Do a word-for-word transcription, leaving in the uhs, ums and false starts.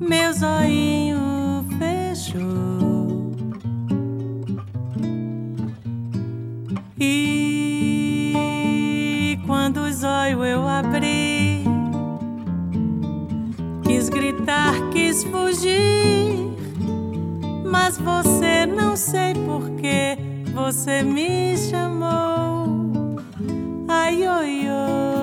meu zoinho fechou. E quando o zóio eu abri, quis gritar, quis fugir, mas você, não sei porquê, você me chamou. Ai, oi, oi.